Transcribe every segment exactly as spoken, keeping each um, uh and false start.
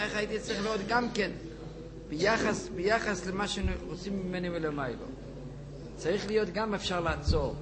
איך הייתי צריך לראות גם כן, ביחס, ביחס למה שרוצים ממני ולמיילו. צריך להיות גם אפשר לעצור.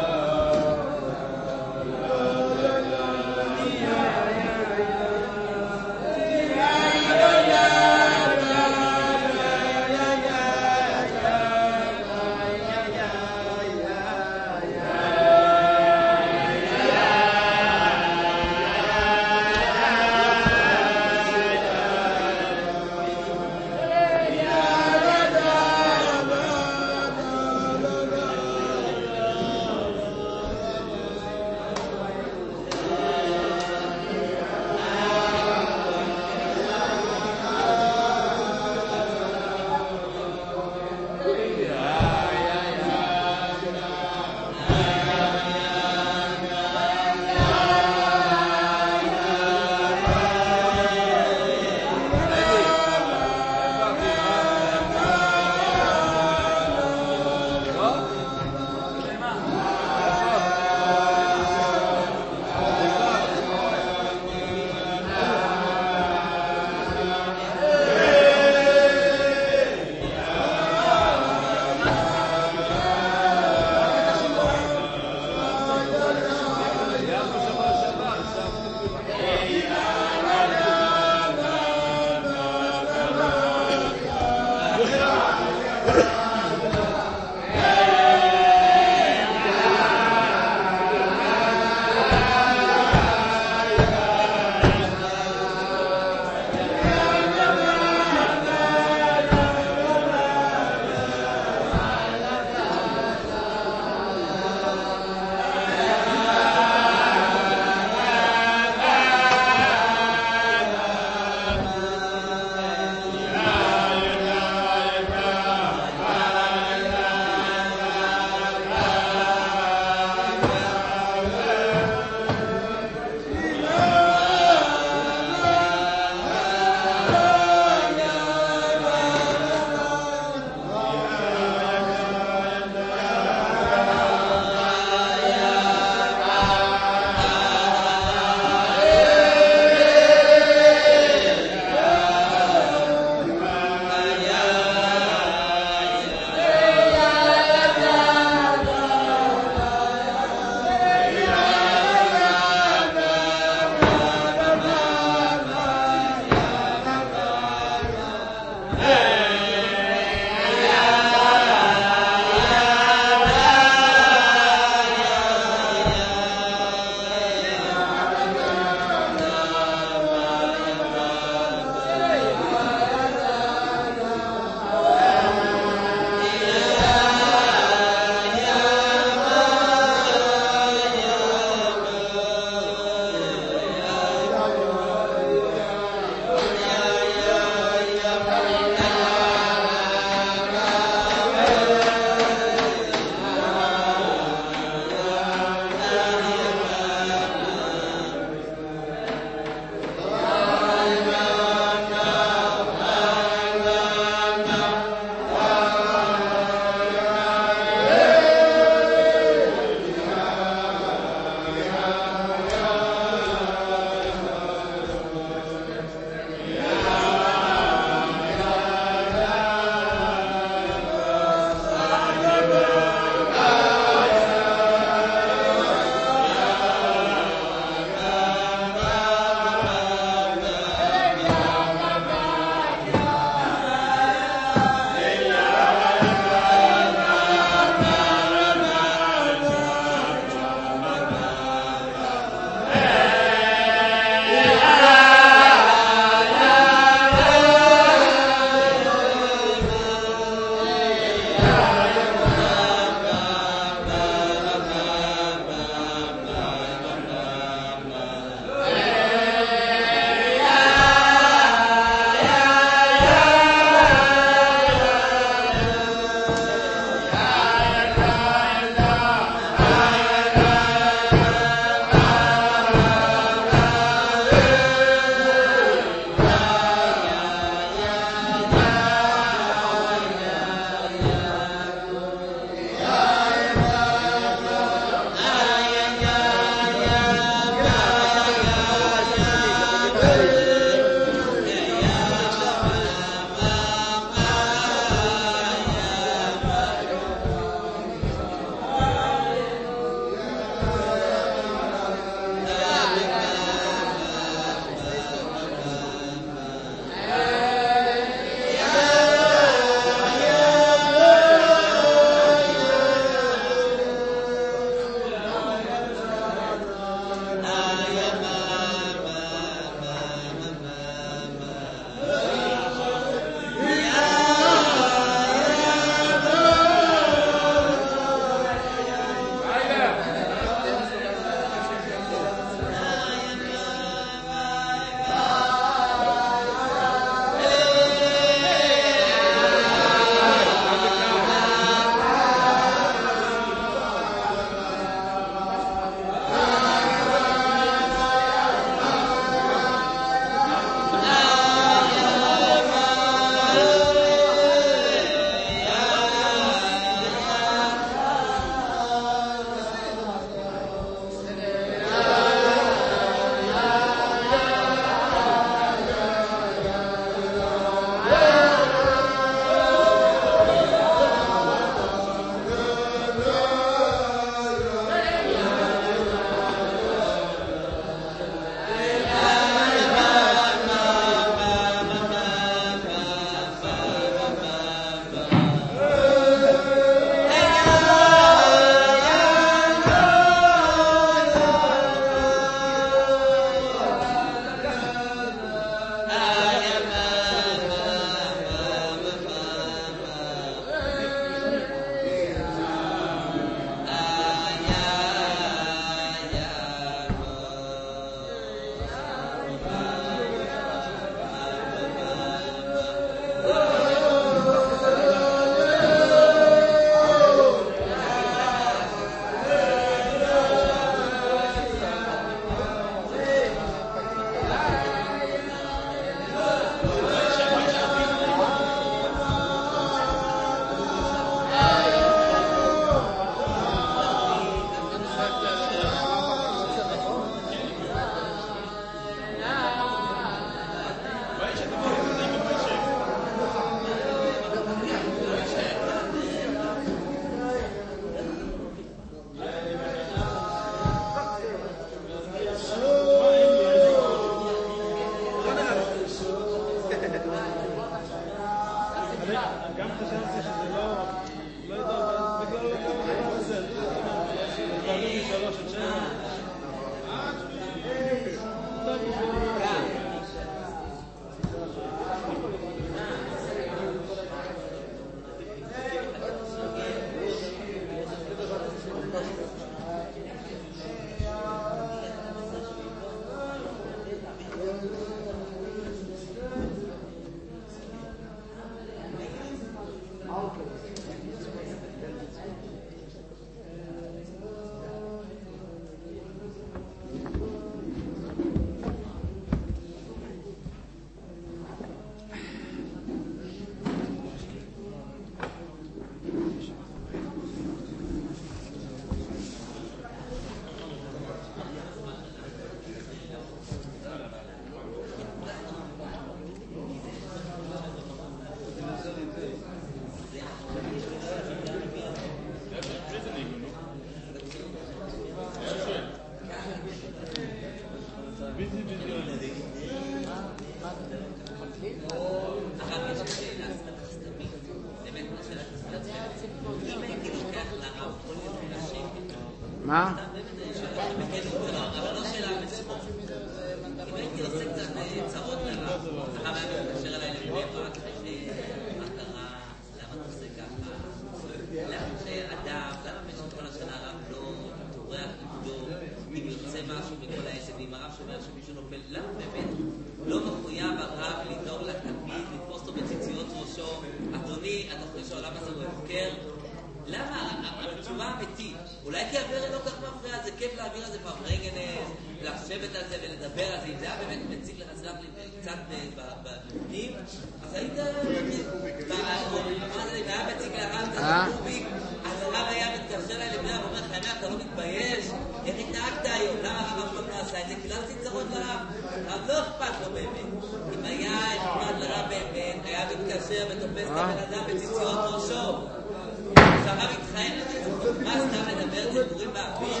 מה? אבל לא שאלה בצחוק. אם הייתי עושה קצת צרות לרב, הרב היה מתקשר אליי לבני ברק, מה קרה? למה אתה עושה ככה? למה שאדם, למה במשך כל השנה הרב לא טורח לבדוק אם יוצא משהו מכל העסק, ואם הרב שומע שמישהו נופל, למה באמת לא מחויב הרב לדאוג לתלמיד, לתפוס אותו בציציות ראשו? אדוני, אתה חושב שהעולם הזה הוא הפקר? למה? התשובה האמיתית. אולי כי האוויר לא כך מפריע, זה כיף להעביר על זה פרגנס, לשבת על זה ולדבר על זה. אם זה היה באמת מציג לך סלח לי קצת בפנים, אז היית... אם היה מציג להרב קצת בקוביק, אז הרב היה מתקשר אליי לבני ואומר, חיימי, אתה לא מתבייש? איך התנהגת היום? למה הרב לא עשה את זה? כי לא עשית צרות לרב. הרב לא אכפת לו באמת. אם היה אכפת לרב באמת, היה מתקשר ותופס את הבן אדם בציציות ראשו. שהרב התחיים לזה, מה סתם לדבר ציבורים באוויר?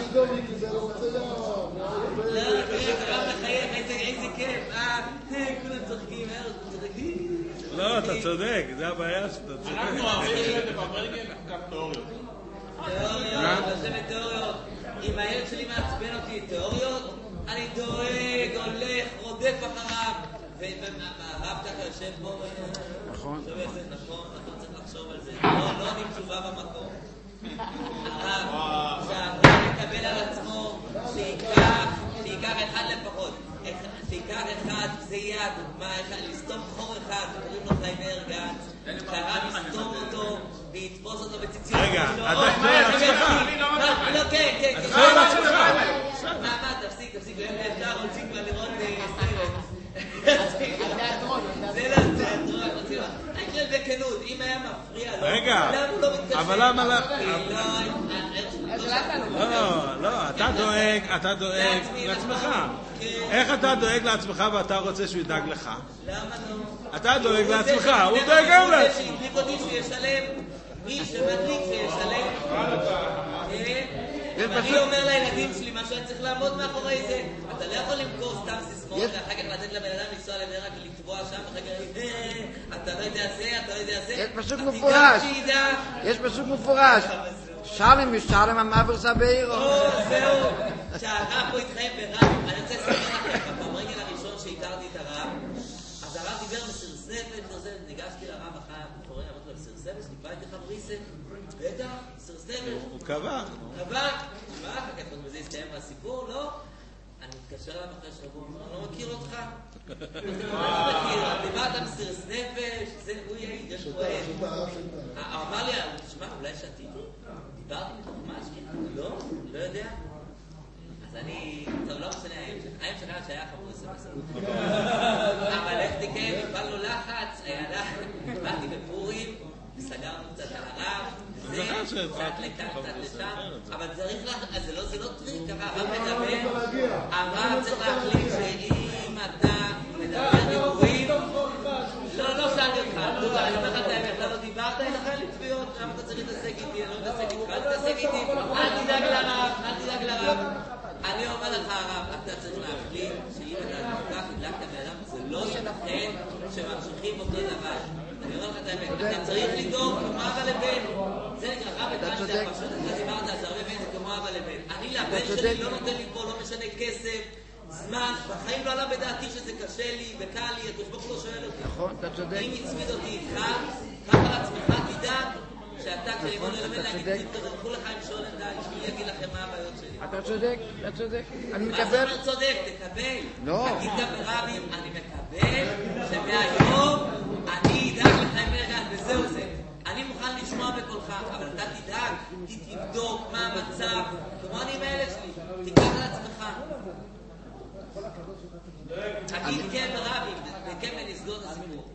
לא, הרב מחייך, איזה כיף, אה, כולם צוחקים, צוחקים. לא, אתה צודק, זה הבעיה שאתה צודק. אנחנו אוהבים את הפרגן גם תיאוריות. תיאוריות, לשבת תיאוריות. אם הילד שלי מעצבן אותי תיאוריות, אני דואג, הולך, רודף אחריו. והרב ככה יושב פה, נכון. נכון, אתה צריך לחשוב על זה. לא, לא עונים תשובה במקום. הרב, שהרב יקבל על עצמו, שיקח אחד לפחות. שיקח אחד, זה יהיה הדוגמה, לסתום חור אחד, קוראים לו חיימר גץ, שהרב יסתום אותו ויתפוס אותו בציציות. רגע, אתה חייב לעצמך. לא, כן, כן. אתה חייב לעצמך. מה, מה, תפסיק, תפסיק, אפשר רוצים כבר לראות זה לא, זה לא, אני חושב בכנות, אם היה מפריע לו, רגע, אבל למה לא? לא, לא, אתה דואג, אתה דואג לעצמך. איך אתה דואג לעצמך ואתה רוצה שהוא ידאג לך? למה לא? אתה דואג לעצמך, הוא דואג גם לעצמך. שידליק אותי שישלם, מי שמדליק שישלם. אני אומר לילדים שלי מה שאני צריך לעמוד מאחורי זה. אתה לא יכול למכור סתם סיסמאות ואחר כך לתת לבן אדם לנסוע למרק ולטבוע שם ואחר כך אתה לא יודע זה, אתה לא יודע זה. יש פסוק מפורש. יש פסוק מפורש. שלם ושלם המעבר סביירו. זהו. שהרב פה התחייב ברב. אני רוצה לספר לכם, בפרגן הראשון שהכרתי את הרב, אז הרב דיבר בסרסנפת, ניגשתי לרב אחר, אמרתי לו בסרסנפת, נקבע את לך בריסן. בטח, סרסנפת. הוא קבע. קבע. מה? ככה בזה הסתיים מהסיפור? לא. אני מתקשר אליו אחרי שבוע, אני לא מכיר אותך. לא מכיר, דיברת בסרס נפש, זה, הוא יהיה, יש פה אין. הוא אמר לי, תשמע, אולי שתיתי? דיברתי מתוך משקי? לא, לא יודע. אז אני, טוב, לא משנה, האם שנה שהיה חמור סמסר. אבל איך תקיים, נפל לו לחץ, היה לחץ, באתי בפורים, סגרנו קצת על הרב, זה, קצת לכאן, קצת לשם, אבל צריך לך, אז זה לא, זה לא טריק, הרב מדבר, הרב צריך להחליט שאם אתה מדבר דיבורים, לא, לא שאלתי אותך, אני אומר לך את האמת, אתה לא דיברת, אין לך לתביעות, למה אתה צריך להתעסק איתי, אני לא מתעסק איתך, אל תתעסק איתי, אל תדאג לרב, אל תדאג לרב. אני אומר לך הרב, אתה צריך להחליט שאם אתה נפגע, נדלקת מאדם, זה לא שלכם שממשיכים אותו דבר. אני אומר לך את האמת, אתה צריך לדאוג כמו אבא לבן. זה נקרא רב את מה שזה הפשוט, אתה דיברת על זה הרבה בן, זה כמו אבא לבן. אני לבן שלי לא נותן לי פה, לא משנה כסף, זמן, בחיים לא עלה בדעתי שזה קשה לי וקל לי, אתה שבוך לא שואל אותי. נכון, אתה צודק. אם יצמיד אותי איתך, קח על עצמך, תדע שאתה כשאימון ללמד להגיד, תדרכו לך עם שואל די, שאני אגיד לכם מה הבעיות שלי. אתה צודק, אתה צודק. אני מה מקבל. אתה צודק? תקבל. לא. תגיד גם ברבים, אני מקבל שמהיום אני אדאג לך עם רגע, וזהו זה. אני מוכן לשמוע בקולך, אבל אתה תדאג, תבדוק מה המצב, כמו אני עם הילד שלי, תיקח על עצמך. תגיד כן ברבים, וכן ונסגור את הסיפור.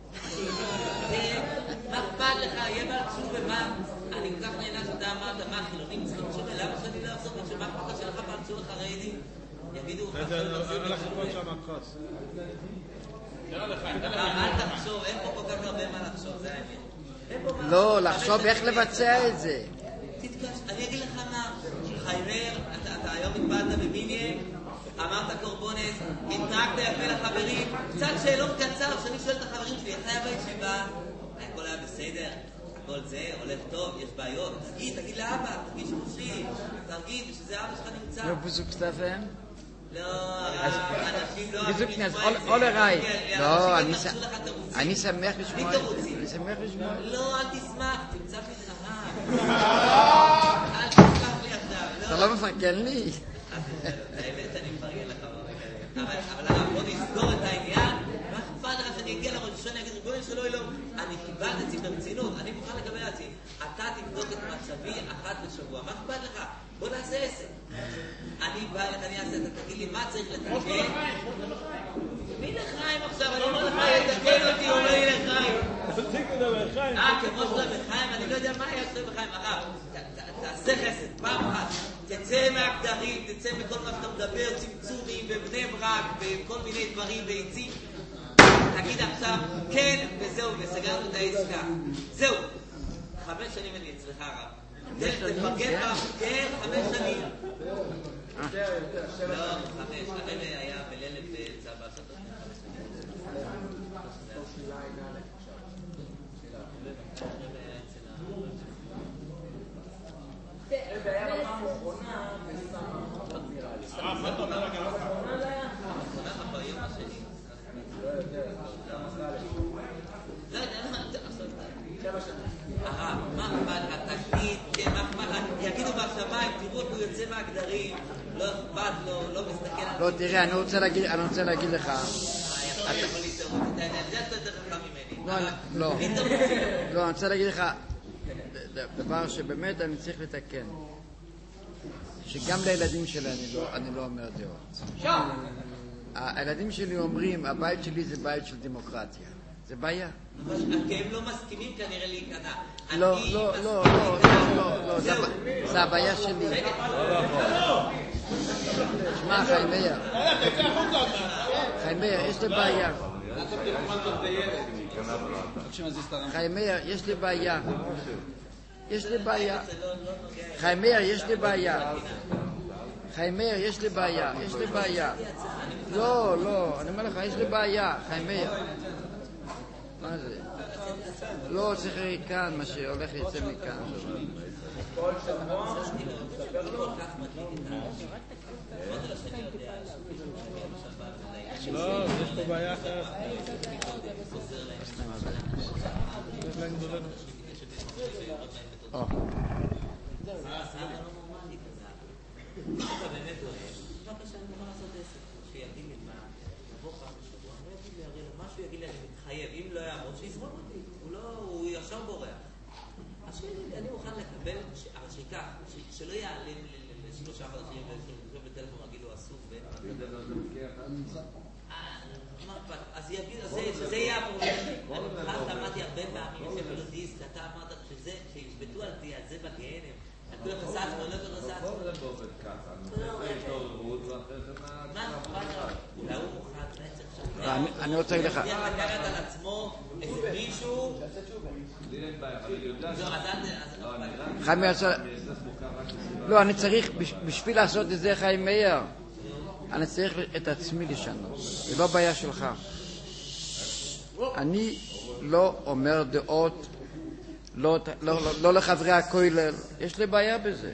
מה אכפת לך, יהיה בעל תשוב ומה? אני כל כך נהנה שאתה אמרת, מה החילונים צריכים תשוב, למה שאני לא אחזור את שמה אכפת שלך בעל תשוב החרדי? יגידו, על החלפות שם הכוס. אל תחשוב, אין פה כל כך הרבה מה לחשוב, זה העניין. לא, לחשוב איך לבצע את זה. תתקש, אני אגיד לך מה, חיימר, אתה היום התבעת במיניה, אמרת קורבונס, התנהגת יפה לחברים, קצת שאלות קצר, שאני שואל את החברים שלי, איך היה בישיבה? הכל היה בסדר? כל זה הולך טוב, יש בעיות. תגיד, תגיד לאבא, תגיד שחושי, תגיד, שזה אבא שלך נמצא. לא בוזוקסטפן? לא, אנשים לא אוהבים לשמוע את זה. אולריי. לא, אני אנשים שמח לשמוע. אני שמח לשמוע. לא, אל תשמח, תמצא פתרון. אל תשמח לי עכשיו. אתה לא מפרגן לי? האמת, אני מפרגן לך. אבל הרב, בוא נסגור את העניין. מה אכפת לך שאני אגיע לראש השנה, אני אגיד, ריבונו של עולם, אני קיבלתי ברצינות, אני מוכן לקבל את זה. אתה תבדוק את מצבי אחת לשבוע. מה אכפת לך? בוא נעשה עשר. אני בא לך, אני אעשה, אתה תגיד לי, מה צריך לתקן? מי לחיים עכשיו? אני אומר לך, יתקן אותי, אומר לי לחיים. אה, כמו שלו בחיים, אני לא יודע מה היה שלו בחיים. הרב, תעשה חסד, פעם אחת. תצא מהגדרים, תצא מכל מה שאתה מדבר, צמצומים ובני ברק וכל מיני דברים ועצים. תגיד עכשיו, כן, וזהו, וסגרנו את העסקה. זהו. חמש שנים אני אצלך, הרב. תפרגן פעם, כן, חמש שנים. לא, חמש. הרב היה בללת בצבא סוטו. מה אתה אומר לגמרי? ביום השני. לא יודע, הרב, מה אכפת לך? תגיד, מה אכפת לך? יגידו בשמיים, תראו איך הוא יוצא מהגדרים, לא אכפת לו, לא מסתכל על... לא, תראה, אני רוצה להגיד לך... אתה יכול להתערות, אתה יודע, זה אתה יותר חכם ממני. לא, לא, אני רוצה להגיד לך דבר שבאמת אני צריך לתקן. שגם לילדים שלי אני לא אומר דעות. הילדים שלי אומרים, הבית שלי זה בית של דמוקרטיה. זה בעיה. כי הם לא מסכימים כנראה להיכנע. לא, לא, לא, לא, לא, זה הבעיה שלי. שמע, חיים מאיר. חיים מאיר, יש לי בעיה. חיים מאיר, יש לי בעיה. יש לי בעיה. חיים מאיר, יש לי בעיה. חיים מאיר, יש לי בעיה. יש לי בעיה. לא, לא, אני אומר לך, יש לי בעיה. חיים מאיר. מה זה? לא, צריך כאן, מה שהולך יצא מכאן. לא, יש פה בעיה אחרת. יש להם גדולה. או. אתה באמת אוהב, בבקשה, אני מוכן לעשות עשר. שיגיד לי מה, נבוא פעם בשבוע, אני אגיד לי, הרי משהו יגיד לי, אני מתחייב, אם לא יעמוד, שיזרוק אותי. הוא לא, הוא ישר בורח. אז שיגיד לי, אני מוכן לקבל, אבל שיקח, שלא יעלם לשלושה חודשים, ולשלושה בטלפון רגיל הוא עסוק, אז יגיד, שזה יהיה עבור לי. אני בכלל אמרתי הרבה פעמים, שאפילו דיסק, אתה אמרת שישבטו על פי, על זה בגיהנם. אתה לא חסץ, לא לא חסץ. כל זה באופן ככה. אני חושב התעוררות ואחרי זה מה... מה אכפת? אולי הוא מוכן, אני רוצה להגיד לך. הוא צריך לקחת על עצמו איזה מישהו... לי אין בעיה, אבל אני יודע ש... חיים מאיר, לא, אני צריך, בשביל לעשות את זה, חיים מאיר, אני צריך את עצמי לשנות. זה לא בעיה שלך. אני לא אומר דעות, לא, לא, לא, לא לחברי הכולל. יש לי בעיה בזה.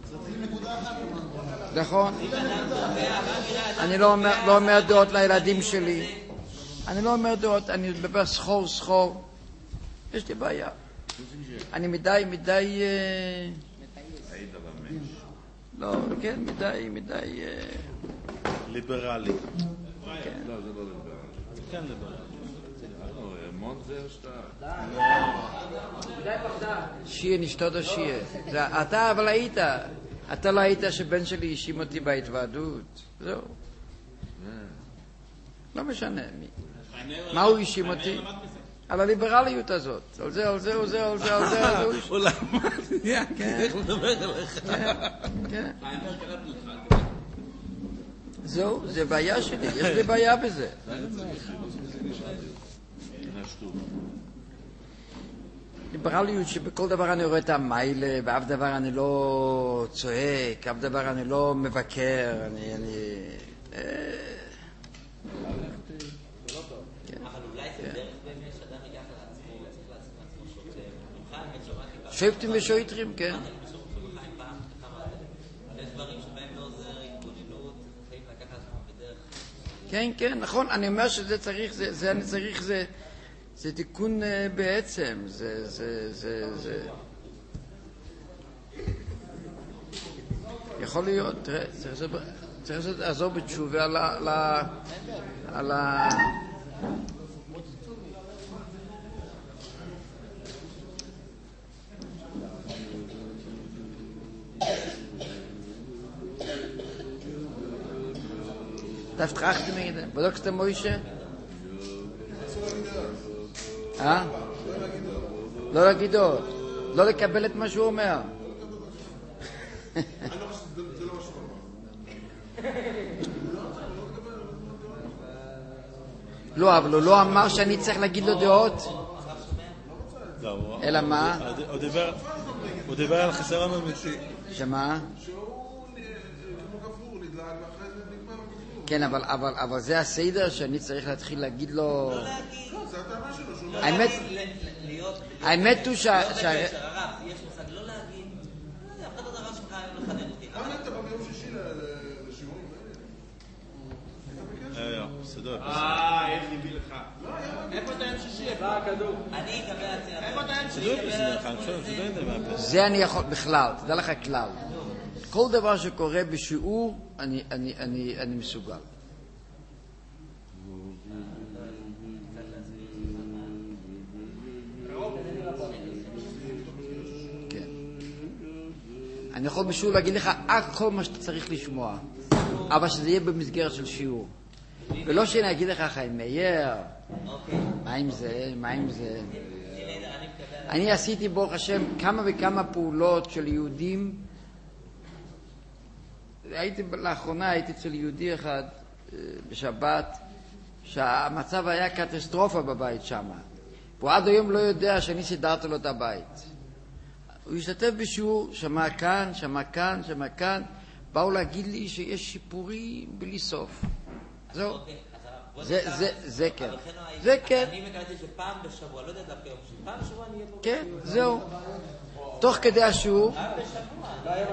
נכון? אני לא אומר, לא אומר דעות לילדים שלי. אני לא אומר דעות, אני מדבר סחור סחור. יש לי בעיה. אני מדי, מדי... לא, כן, מדי, מדי... ליברלי. כן. לא, זה לא ליברלי. כן, ליברלי. מון זה או שאתה? שיהיה נשתות או שיהיה. אתה אבל היית. אתה לא היית שבן שלי האשים אותי בהתוועדות. זהו. לא משנה. מה הוא האשים אותי? על הליברליות הזאת. על זה, על זה, על זה, על זה, על זה, על זה. הוא למד, איך לדבר אליך. כן. זהו, זה בעיה שלי. יש לי בעיה בזה. ליברליות שבכל דבר אני רואה את המיילה, באף דבר אני לא צועק, אף דבר אני לא מבקר, אני... אני... אבל אולי זה דרך באמת שאדם ייקח על עצמו, צריך לעצמו לעצמו שוטר, יוכל את שופטים ושוטרים, כן. יש דברים שבהם לא עוזר התבוננות, חיים לקחת עצמם בדרך. כן, כן, נכון. אני אומר שזה צריך, זה, זה אני צריך, זה, זה תיקון בעצם. זה, זה, זה, זה. יכול להיות, תראה, צריך לעזור בתשובה על ה... על ה... על ה... darf trachten mit dem. Was sagst du, Moishe? אה? לא להגיד עוד. לא לקבל את מה שהוא אומר. לא, אבל הוא לא אמר שאני צריך להגיד לו דעות. אלא מה? הוא דיבר על חיסרון אמיתי. שמה? כן, אבל, אבל, אבל זה הסדר שאני צריך להתחיל להגיד לו... לא להגיד. האמת... האמת הוא שה... הרב, יש מושג לא להגיד. אף אחד לא דבר שלך לא לחדד אותי. למה אתה בא ביום שישי לשיעורים? אה, בסדר. אה, איך הביא לך? איפה אתה יום שישי? איפה הכדור? אני אקבל הצעה. איפה אתה יום שישי? זה אני יכול בכלל, תדע לך כלל. כל דבר שקורה בשיעור, אני, אני, אני, אני מסוגל. כן. אני יכול בשיעור להגיד לך הכל מה שאתה צריך לשמוע, אבל שזה יהיה במסגרת של שיעור. ולא שאני אגיד לך, חיים מאיר, מה עם זה, מה עם זה? אני עשיתי ברוך השם כמה וכמה פעולות של יהודים. הייתי לאחרונה, הייתי אצל יהודי אחד בשבת, שהמצב היה קטסטרופה בבית שם. והוא עד היום לא יודע שאני סידרתי לו את הבית. הוא השתתף בשיעור, שמע כאן, שמע כאן, שמע כאן, באו להגיד לי שיש שיפורים בלי סוף. זהו. זה, זה, זה כן. זה כן. אני מקלטתי שפעם בשבוע, לא יודע דווקא יום שישי, פעם בשבוע אני אהיה פה. כן, זהו. תוך כדי השיעור. פעם בשבוע.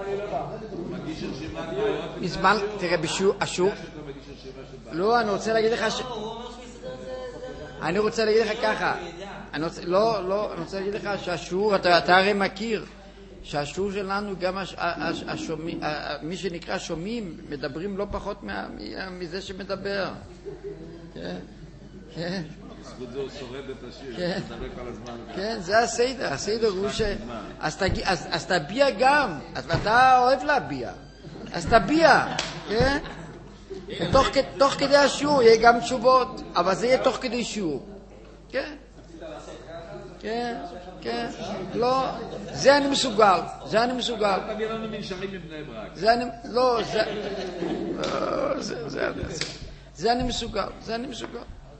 מזמן, תראה, בשיעור, השיעור. לא, אני רוצה להגיד לך ש... אני רוצה להגיד לך ככה. לא, לא, אני רוצה להגיד לך שהשיעור, אתה הרי מכיר, שהשיעור שלנו, גם מי שנקרא שומעים, מדברים לא פחות מזה שמדבר. כן, כן. הוא שורד את השיר, מדבר כל הזמן. כן, זה הסדר, הסדר הוא ש... אז תביע גם, ואתה אוהב להביע, אז תביע, כן? תוך כדי השיעור יהיה גם תשובות, אבל זה יהיה תוך כדי שיעור. כן, כן, כן, לא, זה אני מסוגל, זה אני מסוגל. תביא לנו מנשרים מבני ברק. זה אני, לא, זה, זה אני מסוגל, זה אני מסוגל.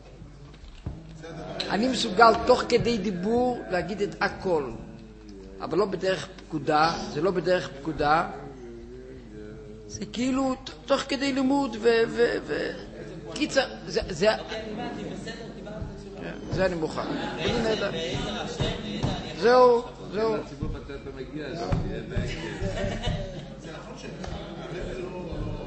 אני מסוגל תוך כדי דיבור להגיד את הכל, אבל לא בדרך פקודה, זה לא בדרך פקודה, זה כאילו תוך כדי לימוד ו... ו... ו... קיצר, זה... זה... זה אני מוכן. זהו, זהו. הציבור מתי אתה מגיע, זה נכון שהרב לא...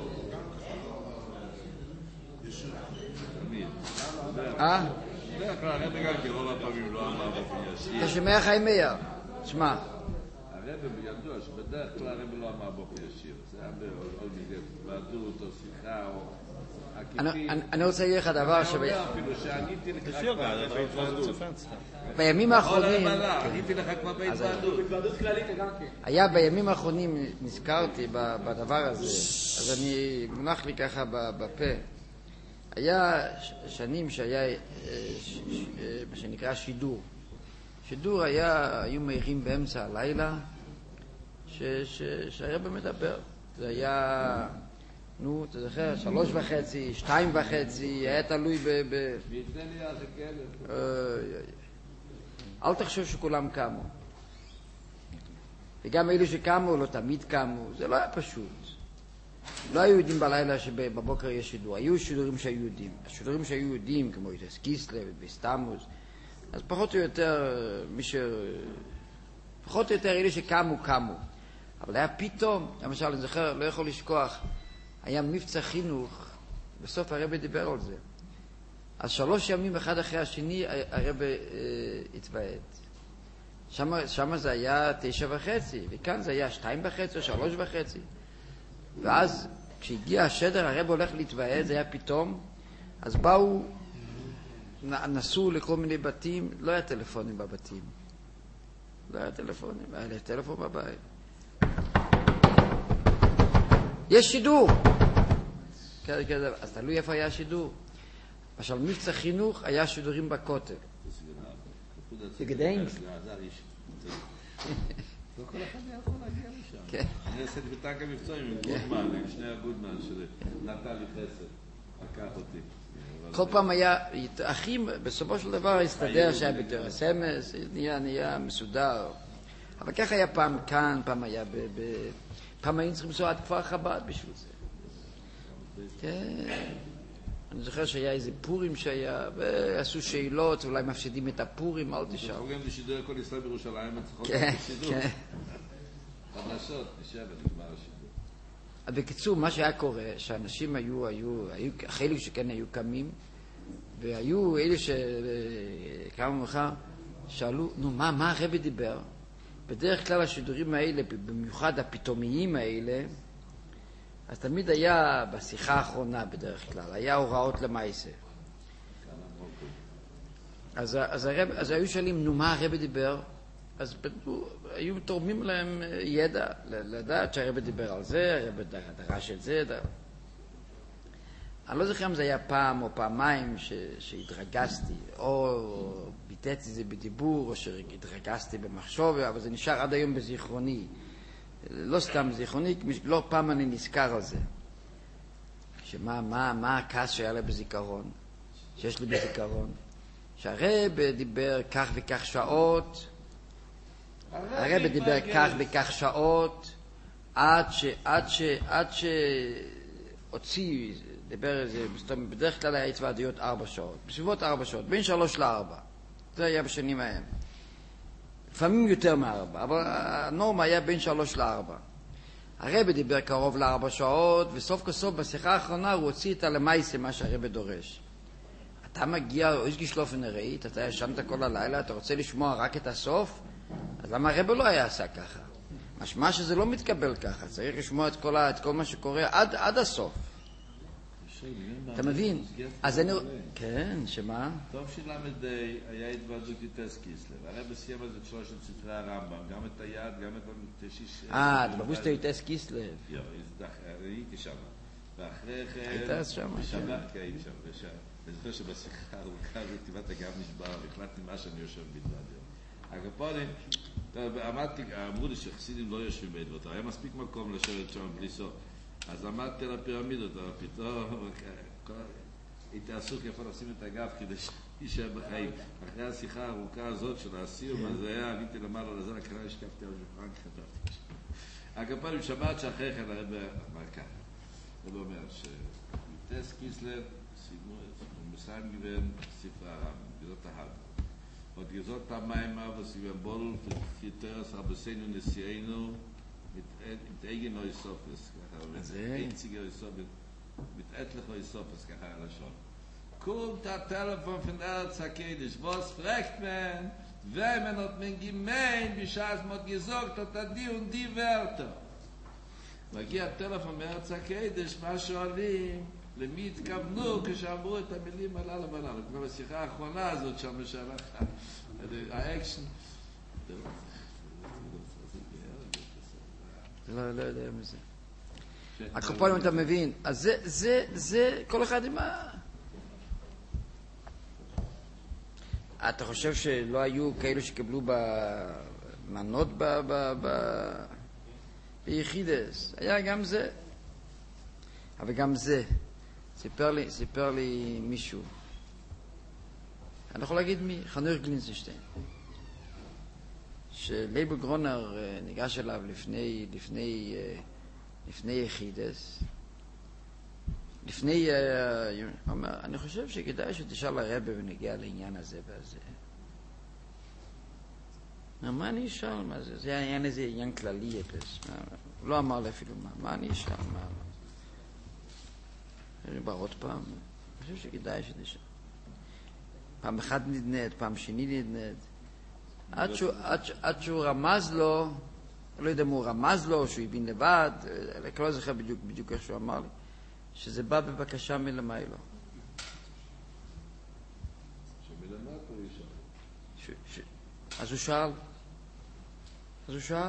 אה? בדרך כלל הרב גם כי רוב הפעמים לא אמר באופן ישיר. אתה שומע חיים מאיר? תשמע. הרב ידוע שבדרך כלל הרב לא אמר באופן ישיר. זה היה בעוד בעדות או שיחה או עקיפים. אני רוצה להגיד לך דבר ש... אפילו שעניתי לך כבר בהתוועדות. בימים האחרונים... עניתי לך כבר בהתוועדות. היה בימים האחרונים, נזכרתי בדבר הזה, אז אני מונח לי ככה בפה. היה שנים שהיה מה שנקרא שידור. שידור היה, היו מהירים באמצע הלילה, שהיה במדבר. זה היה, נו, אתה זוכר, שלוש וחצי, שתיים וחצי, היה תלוי ב... באיטליה זה כאלה. אל תחשוב שכולם קמו. וגם אלו שקמו לא תמיד קמו, זה לא היה פשוט. לא היו יודעים בלילה שבבוקר יש שידור, היו שידורים שהיו יודעים. השידורים שהיו יודעים, כמו יטס קיסלב וסתמוס, אז פחות או יותר מי פחות או יותר אלה שקמו, קמו. אבל היה פתאום, למשל, אני זוכר, לא יכול לשכוח, היה מבצע חינוך, בסוף הרב דיבר על זה. אז שלוש ימים אחד אחרי השני הרב אה, התוועד. שם, שם זה היה תשע וחצי, וכאן זה היה שתיים וחצי או שלוש וחצי. ואז כשהגיע השדר, הרב הולך להתוועד, זה היה פתאום, אז באו, נסעו לכל מיני בתים, לא היה טלפונים בבתים. לא היה טלפונים, היה לי טלפון בבית. יש שידור! כזה, כזה, אז תלוי איפה היה שידור. למשל, מבצע חינוך היה שידורים בכותל. בגדנק? לא כל אחד יכול להגיע לשם. אני עשיתי בטנק המבצעים עם גודמן, עם שני הגודמן שנתן לי חסד, לקח אותי. כל פעם היה, אחים, בסופו של דבר הסתדר שהיה בתור הסמס, נהיה מסודר. אבל ככה היה פעם כאן, פעם היה ב... פעם היינו צריכים לנסוע עד כפר חב"ד בשביל זה. כן. אני זוכר שהיה איזה פורים שהיה, ועשו שאלות, אולי מפסידים את הפורים, אל תשאר. אנחנו גם בשידור כל ישראל בירושלים, צריכות כן, בשידור. כן. חדשות, נשב ונגמר השידור. בקיצור, מה שהיה קורה, שאנשים היו, היו, היו, חלק שכן היו קמים, והיו אלה שקמו מחר, שאלו, נו, מה, מה הרבי דיבר? בדרך כלל השידורים האלה, במיוחד הפתאומיים האלה, אז תמיד היה בשיחה האחרונה בדרך כלל, היה הוראות למעשה. אז, אז, הרב, אז היו שואלים, נו, מה הרבי דיבר? אז בדו, היו תורמים להם ידע, לדעת שהרבי דיבר על זה, הרבי דרש את זה. דר... אני לא זוכר אם זה היה פעם או פעמיים ש, שהתרגזתי, או ביטאתי את זה בדיבור, או שהתרגזתי במחשוב, אבל זה נשאר עד היום בזיכרוני. לא סתם זיכרוני, לא פעם אני נזכר על זה. שמה, מה, מה הכעס שהיה לי בזיכרון, שיש לי בזיכרון? שהרבי דיבר כך וכך שעות, הרבי דיבר כך וכך שעות, עד ש, עד ש, עד שהוציא, דיבר איזה, בדרך כלל היה התוועדויות ארבע שעות, בסביבות ארבע שעות, בין שלוש לארבע. זה היה בשנים ההם. לפעמים יותר מארבע, אבל הנורמה היה בין שלוש לארבע. הרבי דיבר קרוב לארבע שעות, וסוף כסוף בשיחה האחרונה הוא הוציא את הלמייסה, מה שהרבי דורש. אתה מגיע, או יש גישלופן הראית, אתה ישנת כל הלילה, אתה רוצה לשמוע רק את הסוף, אז למה הרבי לא היה עשה ככה? משמע שזה לא מתקבל ככה, צריך לשמוע את כל, את כל מה שקורה עד, עד הסוף. אתה מבין? אז אני... כן, שמה? טוב שלמד היה התוועדות יטס קיסלב, הרבי סיים את שלושת ספרי הרמב"ם, גם את היד, גם את השיש... אה, אתה בבוסטר יטס קיסלב. יו, הייתי שם. ואחרי כן... היית אז שם? בשבת, כן, הייתי שם. אני זוכר שבשיחה הארוכה הזאת טבעת הגב נשבר, והחלטתי מה שאני יושב בלבד. הקפונים, עמדתי, אמרו לי שחסידים לא יושבים בעדות, היה מספיק מקום לשבת שם בלי סוף. אז עמדתי על הפירמידות, אבל פתאום הייתי עסוק איפה לשים את הגב כדי שישב בחיים. אחרי השיחה הארוכה הזאת של הסיום, אז היה, עליתי למעלה לזה, לקרא השקפתי על השולחן, כתבתי משהו. הקפונים, שבת שאחרי כן הרב אמר ככה. הוא אומר שיטס קיסלב, סיימו את זה, הוא מסיים גוון ספר הרמב"ם, גזות ההד. עוד גזות פעמיים אבוס יבול חיטרס רבסינו נשיאנו מתאגן או איסופס, ככה אומר, איציג או איסופס, מתעת לך או איסופס, ככה הלשון. קומט הטלפון von Erz HaKodesh, was fragt man, wenn man hat man gemeint, wie schaß man hat gesagt, hat die und die Wörter. מגיע הטלפון מארץ הקדש, מה שואלים, למי התכוונו כשאמרו את המילים הללו והללו. כבר בשיחה האחרונה הזאת שם שהלך האקשן. לא, לא יודע מזה. הקופונים אתה מבין, אז זה, זה, זה, כל אחד עם ה... אתה חושב שלא היו כאלו שקיבלו במנות ב... ב... ב... ביחידס, היה גם זה, אבל גם זה, סיפר לי, סיפר לי מישהו, אני יכול להגיד מי, חנוך גלינצנשטיין, שלייב גרונר ניגש אליו לפני, לפני, לפני יחידס, לפני, אומר, אני חושב שכדאי שתשאל לרבי ונגיע לעניין הזה והזה. מה אני אשאל? מה זה? זה היה איזה עניין כללי, הוא לא אמר לי אפילו מה, מה אני אשאל? מה? אני בא עוד פעם, אני חושב שכדאי שתשאל. פעם אחת נדנד, פעם שני נדנד. עד שהוא, עד, עד שהוא רמז לו, לא יודע אם הוא רמז לו, שהוא הבין לבד, אני לא זוכר בדיוק, בדיוק איך שהוא אמר לי, שזה בא בבקשה מלמיילו. שמלמטה הוא ישאל. אז הוא שאל. אז הוא שאל.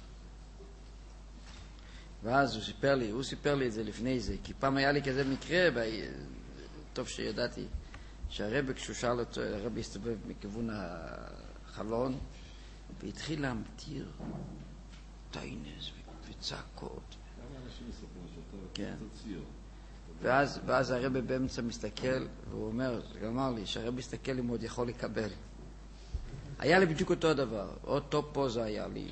ואז הוא סיפר לי, הוא סיפר לי את זה לפני זה, כי פעם היה לי כזה מקרה, טוב שידעתי, שהרבא כשהוא שאל אותו, הרבא הסתובב מכיוון החלון, והתחיל להמטיר טיינס וצעקות. כמה אנשים מספרים שאתה כן. ציור. ואז, ואז הרבא באמצע מסתכל, והוא אומר, הוא אמר לי, שהרבא מסתכל אם הוא עוד יכול לקבל. היה לי בדיוק אותו הדבר, אותו פה זה היה לי.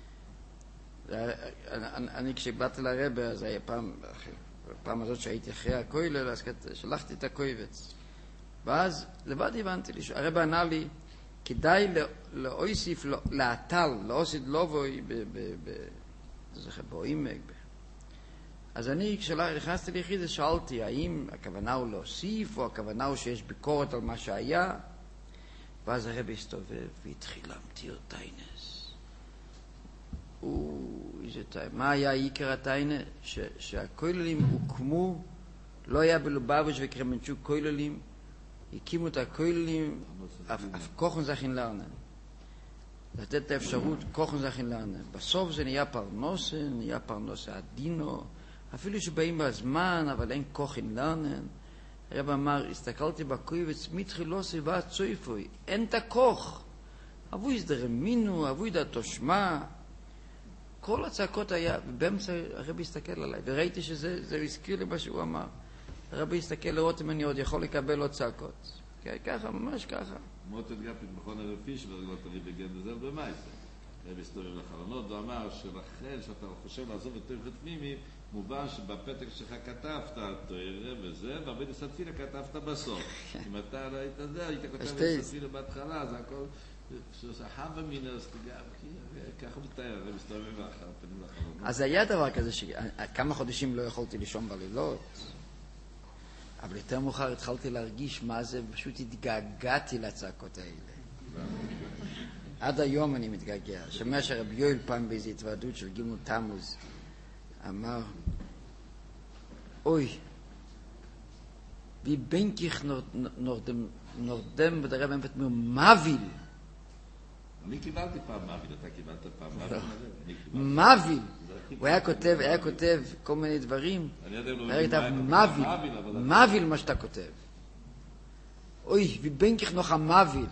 אני, אני כשבאתי לרבא, אז היה פעם, פעם הזאת שהייתי אחרי הכולל, אז שלחתי את הקויבץ. ואז לבד הבנתי לי, הרבא ענה לי, כדאי להוסיף, להטל, להוסיף לובוי, בעומק. אז אני, כשנכנסתי ליחידה, שאלתי, האם הכוונה הוא להוסיף, או הכוונה הוא שיש ביקורת על מה שהיה? ואז הרבא הסתובב והתחיל להמטיר טיינס. מה היה עיקר הטיינה? שהכוללים הוקמו, לא היה בלובביץ' וקרמנצ'וק כוללים, הקימו את הכוללים, אף כוחן זכין לרנן. לתת את האפשרות, כוחן זכין לרנן. בסוף זה נהיה פרנוסה, נהיה פרנוסה עדינו, אפילו שבאים בזמן, אבל אין כוחן לרנן. הרב אמר, הסתכלתי בקויבץ, מתחילו סביבה צויפוי, אין את הכוח. אבוי סדרמינו, אבוי דתו שמה. כל הצעקות היה, ובאמצע הרב הסתכל עליי, וראיתי שזה זה הזכיר לי מה שהוא אמר. הרב הסתכל לראות אם אני עוד יכול לקבל עוד צעקות. ככה, ממש ככה. מוטט גפית מכון הרב פישברג, לא תראי בגן בזל במייסר. הרב הסתובב לחלונות ואמר שלכן שאתה חושב לעזוב את תויכת פנימי, מובן שבפתק שלך כתבת תוירה וזה, והבית הסתפילה כתבת בסוף. אם אתה לא היית זה, היית כותב את הסתפילה בהתחלה, זה הכל... שחווה מינוס, ככה מתאר, הרב הסתובב אחר פנים לחלונות. אז היה דבר כזה שכמה חודשים לא יכולתי לישון בלילות, אבל יותר מאוחר התחלתי להרגיש מה זה, פשוט התגעגעתי לצעקות האלה. עד היום אני מתגעגע. שמע שרבי יואל פעם באיזו התוועדות של גימל תמוז אמר, אוי, wie bin ich noch dem noch dem der Rebbe mit mir Mavil. אני קיבלתי פעם מביל, אתה קיבלת פעם מביל. מביל. הוא היה כותב, היה כותב כל מיני דברים. אני יודע לא היה כותב מביל. מביל מה שאתה כותב. אוי, wie bin ich noch am Mavil.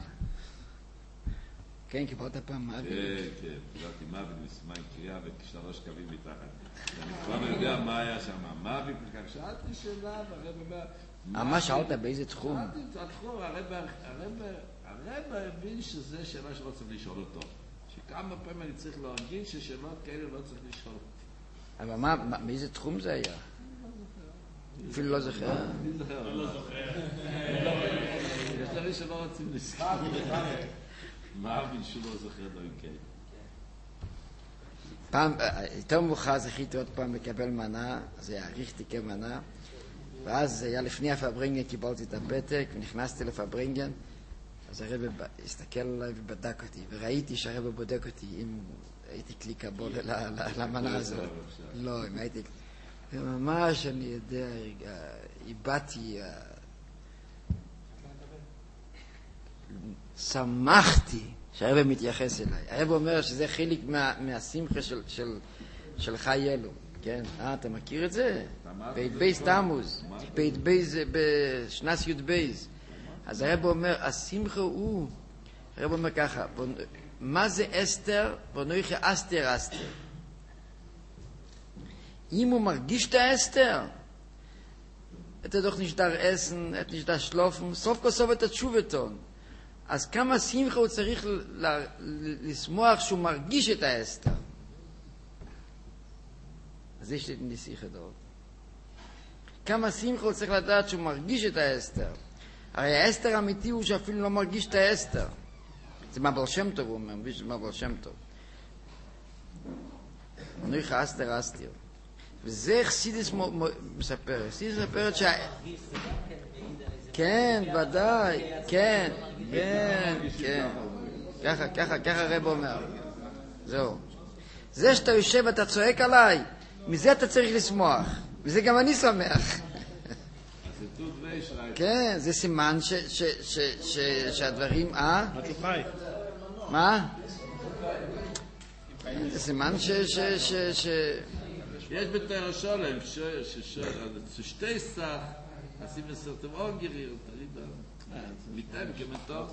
כן, קיבלת פעם מביל. כן, כן, קיבלתי מביל מסימן קריאה ושלוש קווים מתחת. אני כבר לא יודע מה היה שם. מביל, שאלתי שאלה, והרב אומר... מה שאלת באיזה תחום? שאלתי את התחום, הרב הבין שזה שאלה שלא צריך לשאול אותו. שכמה פעמים אני צריך להרגיש ששאלות כאלה לא צריך לשאול אותי. אבל מה, באיזה תחום זה היה? אפילו לא זוכר. אני זוכר. לא זוכר. יש דברים שלא רוצים לזכור. מה הבין שלא זוכר דברים כאלה? פעם, יותר מאוחר זכיתי עוד פעם לקבל מנה, זה היה ריכטיקה מנה, ואז זה היה לפני הפברינגן, קיבלתי את הפתק ונכנסתי לפברינגן, אז הרב הסתכל עליי ובדק אותי, וראיתי שהרב בודק אותי אם הייתי קליקבול למנה הזאת. לא, אם הייתי... וממש אני יודע, איבדתי, שמחתי שהרב מתייחס אליי. הרב אומר שזה חלק מהשמחה של חי אלו. כן, אה, אתה מכיר את זה? בית בייס תמוז, בית בייס בשנס יוד בייס. אז הרב אומר, השמחה הוא, הרב אומר ככה, מה זה אסתר? בנויך אסתר אסתר. אם הוא מרגיש את האסתר, אתה דוח נשדר אסן, את נשדר שלופן, סוף כל סוף את התשובתון. אז כמה שמחה הוא צריך לשמוח שהוא מרגיש את האסתר. אז יש לי נסיך הדעות. כמה שמחה הוא צריך לדעת שהוא מרגיש את האסתר. הרי האסתר האמיתי הוא שאפילו לא מרגיש את האסתר. זה מבעל שם טוב, הוא אומר, זה מבעל שם טוב. נויך אסתר אסתיר. וזה חסידס מספרת. חסידס מספרת שה... כן, ודאי, כן, כן, כן. ככה, ככה, ככה הרב אומר. זהו. זה שאתה יושב ואתה צועק עליי, מזה אתה צריך לשמוח. מזה גם אני שמח. כן, זה סימן שהדברים, אה? מה? זה סימן ש... יש בתאר השולם, ששתי סך, עשים לסרטם אוגרי, מיטם כמנטור.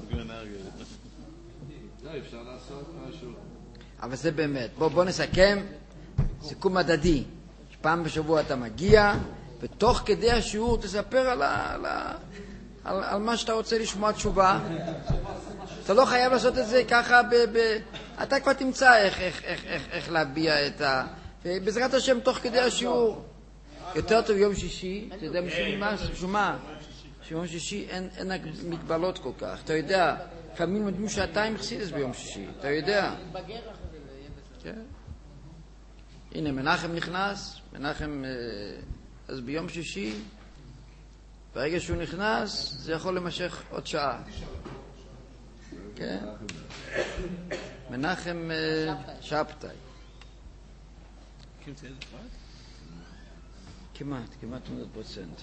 לא, אפשר לעשות משהו. אבל זה באמת. בוא נסכם, סיכום הדדי. פעם בשבוע אתה מגיע, ותוך כדי השיעור תספר על, על, על, על מה שאתה רוצה לשמוע תשובה. אתה לא חייב לעשות את זה ככה, ב, ב, אתה כבר תמצא איך, איך, איך, איך, איך להביע את ה... ובעזרת השם תוך כדי השיעור. יותר טוב יום שישי, אתה יודע משום מה? שיום שישי אין, אין מגבלות כל כך. אתה יודע, לפעמים מדמים שעתיים חסידס ביום שישי, אתה יודע. כן. הנה, מנחם נכנס, מנחם, אז ביום שישי, ברגע שהוא נכנס, זה יכול למשך עוד שעה. כן? מנחם שבתאי. כמעט, כמעט מאות פרצנט.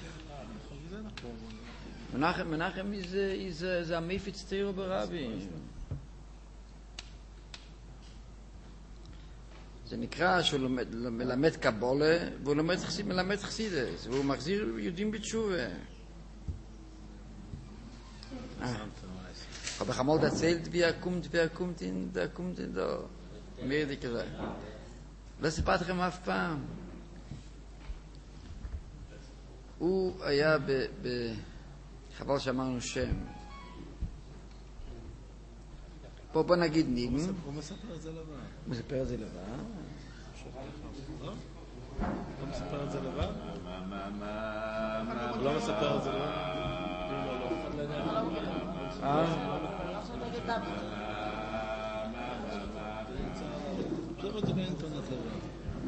מנחם, מנחם זה המפיץ תירו ברבי. זה נקרא שהוא מלמד קבולה, והוא מלמד חסידס, והוא מחזיר יהודים בתשובה. Aber ich habe mal erzählt, wie er kommt, wie er kommt in, da kommt in da. Mehr die gesagt. לא סיפרתי לכם אף פעם. הוא היה ב... ב... חבל שאמרנו שם. פה בוא נגיד נים. הוא מספר את זה לבד. הוא מספר את זה לבד? לא? הוא מספר את זה לבד? הוא לא מספר את זה לבד? אה? זה עוד באינטרנט לבד.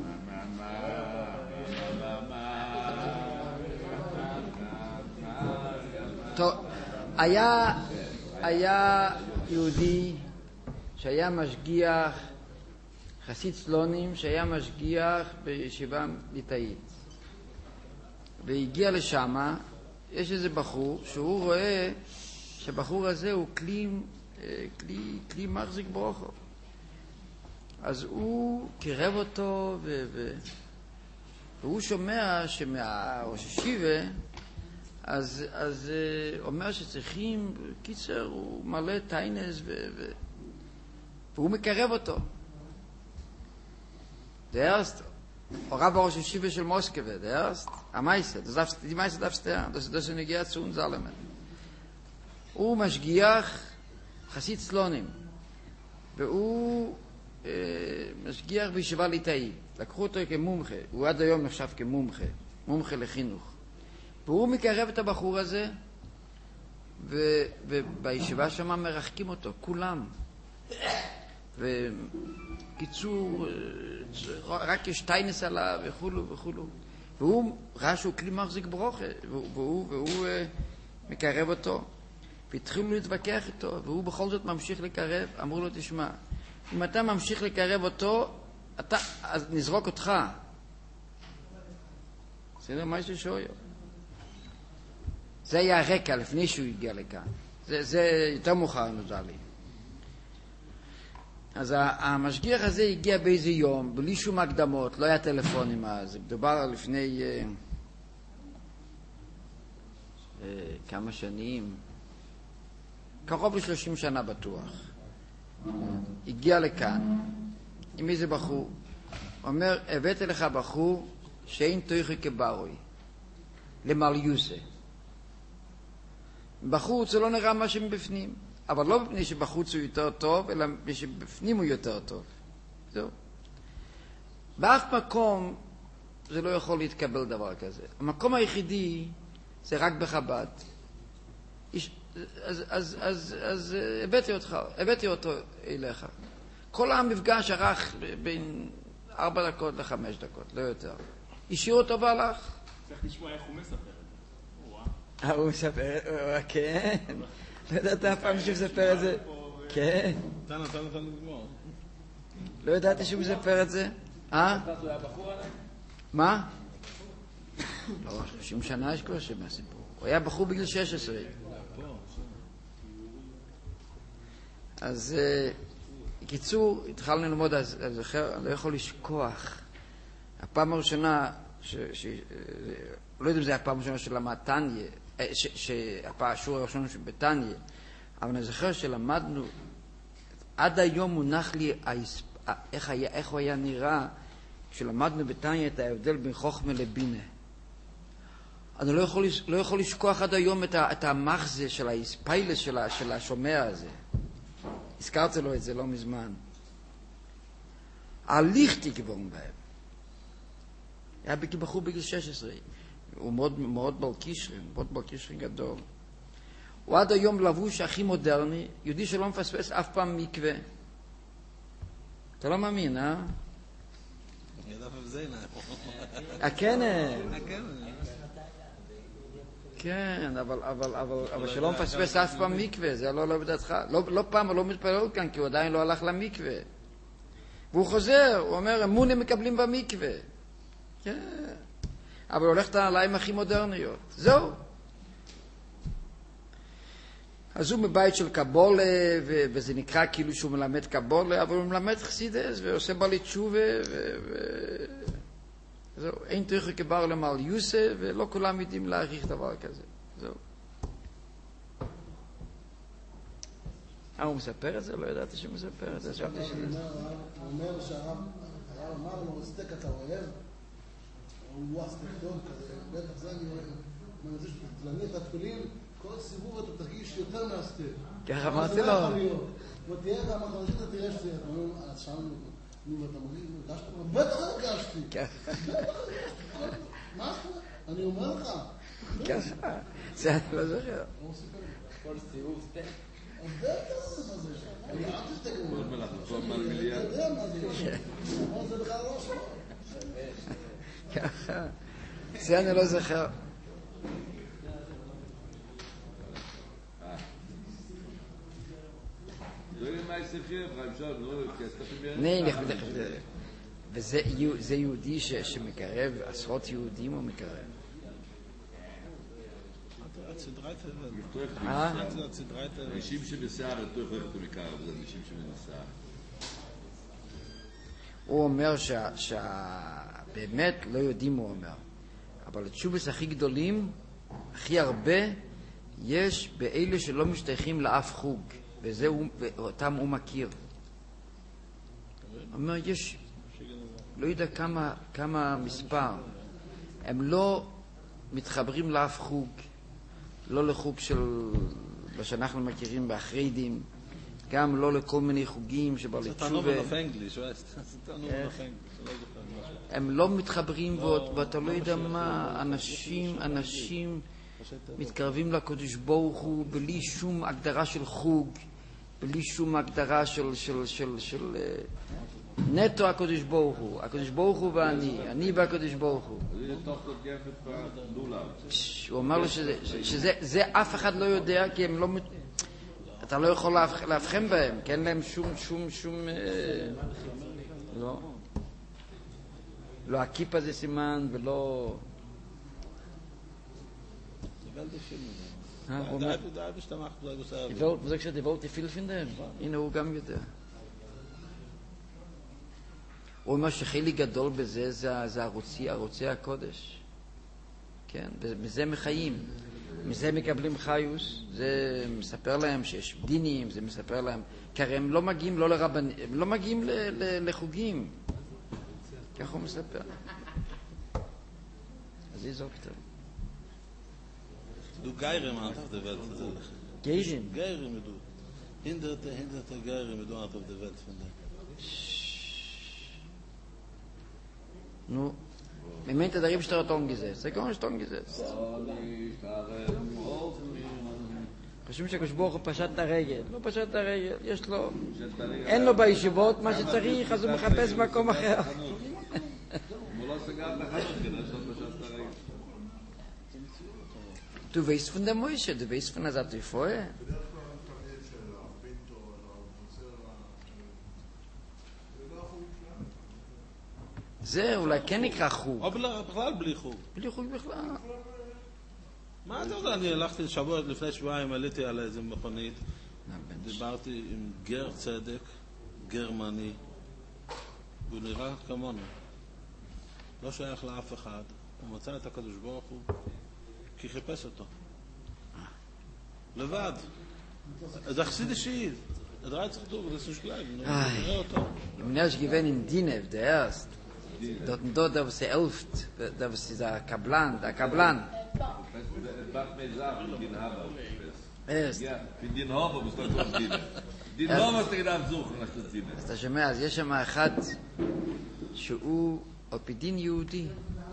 טוב, היה, היה יהודי שהיה משגיח, חסיד סלונים שהיה משגיח בישיבה ליטאית. והגיע לשם, יש איזה בחור שהוא רואה שהבחור הזה הוא כלי, כלי, כלי מחזיק ברוחו. אז הוא קירב אותו ו... ו... והוא שומע שמהראש ישיבה אז, אז uh, אומר שצריכים, קיצר, הוא מלא טיינס ו... ו... והוא מקרב אותו. Der erste, הרב הראש ישיבה של מוסקבה, der erste, המייסה, die Meister darfst du, das, das נגיע zu uns alle. הוא משגיח חסיד סלונים, והוא אה, משגיח בישיבה ליטאית. לקחו אותו כמומחה, הוא עד היום נחשב כמומחה, מומחה לחינוך. והוא מקרב את הבחור הזה, ו, ובישיבה שם מרחקים אותו, כולם. וקיצור, רק יש טיינס עליו וכולו וכולו. והוא ראה שהוא כלי מחזיק ברוכה, והוא, והוא, והוא אה, מקרב אותו. והתחילו להתווכח איתו, והוא בכל זאת ממשיך לקרב. אמרו לו, תשמע, אם אתה ממשיך לקרב אותו, אתה, אז נזרוק אותך. בסדר, מה יש לשאול? זה היה הרקע לפני שהוא הגיע לכאן. זה, זה יותר מאוחר נודע לי. אז המשגיח הזה הגיע באיזה יום, בלי שום הקדמות, לא היה טלפונים אז. מדובר לפני אה, אה, כמה שנים, קרוב לשלושים שנה בטוח. הגיע לכאן עם איזה בחור. אומר, הבאתי לך בחור שאין תויכי כברוי, למליוסה. בחוץ הוא לא נראה מה שמבפנים, אבל לא בפני שבחוץ הוא יותר טוב, אלא שבפנים הוא יותר טוב. זהו. באף מקום זה לא יכול להתקבל דבר כזה. המקום היחידי זה רק בחב"ד. יש, אז, אז, אז, אז הבאתי אותך, הבאתי אותו אליך. כל המפגש ארך בין ארבע דקות לחמש דקות, לא יותר. השאיר אותו והלך. צריך לשמוע איך הוא מספר את זה. אה, הוא מספר, כן. לא ידעת אף פעם שהוא מספר את זה? כן. תן, תן, תן לגמור. לא ידעתי שהוא מספר את זה? אה? מה? לא, שלושים שנה יש כבר שמהסיפור. הוא היה בחור בגיל שש עשרה. אז בקיצור, התחלנו ללמוד, אז אני לא יכול לשכוח. הפעם הראשונה, לא יודע אם זה הפעם הראשונה שלמד תניה, שהשיעור הראשון בתניה, אבל אני זוכר שלמדנו, עד היום מונח לי איך, היה, איך הוא היה נראה כשלמדנו בתניה את ההבדל בין חוכמה לבינה. אני לא יכול, לא יכול לשכוח עד היום את, ה, את המחזה של האספיילס של, של השומע הזה. הזכרתי לו את זה לא מזמן. הליכתי גבורם בהם. היה בחור בגיל שש עשרה. הוא מאוד, מאוד בעל קישרי, מאוד בעל קישרי גדול. הוא עד היום לבוש הכי מודרני, יהודי שלא מפספס אף פעם מקווה. אתה לא מאמין, אה? הכנן. כן, אבל, אבל, אבל, אבל שלא מפספס אף פעם מקווה, זה לא לא בדעתך. לא, לא פעם, הוא לא מתפלל כאן, כי הוא עדיין לא הלך למקווה. והוא חוזר, הוא אומר, אמונים מקבלים במקווה. כן. אבל הולך את העליים הכי מודרניות. זהו. אז הוא מבית של קבולה, ו- וזה נקרא כאילו שהוא מלמד קבולה, אבל הוא מלמד חסידס, ועושה בעלי תשובה, ו... ו- זהו. אין תויכה כבר למעל יוסף, ולא כולם יודעים להעריך דבר כזה. זהו. אה, הוא מספר את זה? לא ידעתי שהוא מספר את זה. הוא אומר שהרב אמר לו, סטייק אתה אוהב? הוא סטייק טוב כזה, בטח זה אני אוהב. תלני את התפילין, כל סיבוב אתה תרגיש יותר מהסטייק. ככה אמרתי לו. הוא תהיה והמחרשית אתה תראה שזה. אז שאלנו, נו, אתה מרגיש, הרגשת? בטח הרגשתי. מה זה? אני אומר לך. ככה. זה אני לא זוכר. כל סיבוב סטייק. בטח מה זה. אני אהבתי סטייק. עוד מלאך, כל מעל מיליארד. אתה יודע מה זה. מה זה בכלל לא שלו. ככה. זה אני לא זוכר. וזה יהודי שמקרב, עשרות יהודים הוא מקרב. אנשים שבשיער יותר איך אתה מקרב, זה אנשים שבשיער. הוא אומר שבאמת לא יודעים הוא אומר, אבל התשובס הכי גדולים, הכי הרבה, יש באלה שלא משתייכים לאף חוג, וזה הוא, ואותם הוא מכיר. הוא אומר, יש, לא יודע כמה, כמה מספר, הם לא מתחברים לאף חוג, לא לחוג של, מה שאנחנו מכירים באחרידים, גם לא לכל מיני חוגים שבא לתשובה. הם לא מתחברים, ואתה לא יודע מה, אנשים, אנשים מתקרבים לקדוש ברוך הוא בלי שום הגדרה של חוג, בלי שום הגדרה של, של, של, של נטו הקדוש ברוך הוא, הקדוש ברוך הוא ואני, אני והקדוש ברוך הוא. הוא אמר לו שזה, שזה, זה אף אחד לא יודע, כי הם לא, אתה לא יכול להבחן בהם, כי אין להם שום, שום, שום, לא. לא הכיפה זה סימן, ולא... הוא sagt, die wollte viel finden. הנה הוא גם יודע. הוא אומר שחלק גדול בזה זה ערוצי הקודש. כן, מזה מחיים. מזה מקבלים חיוס. זה מספר להם שיש דינים, זה מספר להם, כי הרי הם לא מגיעים לא לרבנים, הם לא מגיעים לחוגים. כך הוא מספר. אז היא זוכת. Du Geirim out of the Welt von der Geirim? Geirim, du. Hinderte, hinderte Geirim, du out of the Welt von der. Nu, mir meint der Rebster hat umgesetzt. Er kann nicht umgesetzt. חושבים שהקדוש ברוך הוא פשט את הרגל. לא פשט את הרגל, יש לו... אין לו בישיבות מה שצריך, אז הוא מחפש מקום אחר. הוא לא סגר את החנות כדי שלא פשט את הרגל. Du weißt von der Moishe, du weißt von der Satrifoe. זה אולי כן נקרא חוג. אבל בכלל בלי חוג. בלי חוג בכלל. מה אתה יודע? אני הלכתי שבוע, לפני שבועיים, עליתי על איזה מכונית, דיברתי עם גר צדק, גרמני, הוא נראה כמונו. לא שייך לאף אחד. הוא מצא את הקדוש ברוך הוא, כי חיפש אותו. לבד. זה חסיד אישי. Das reizt sich durch, das ist nicht gleich. Im Nersch gewinnt in Dinev, der erst. Dort und dort, da wo sie elft, da wo sie der Kablan, der Kablan. Erst. Für den Hofer musst du auch Dinev. Den Hofer musst du gedacht suchen nach der Dinev. אז אתה שומע, אז יש שם אחד שהוא על פי דין יהודי.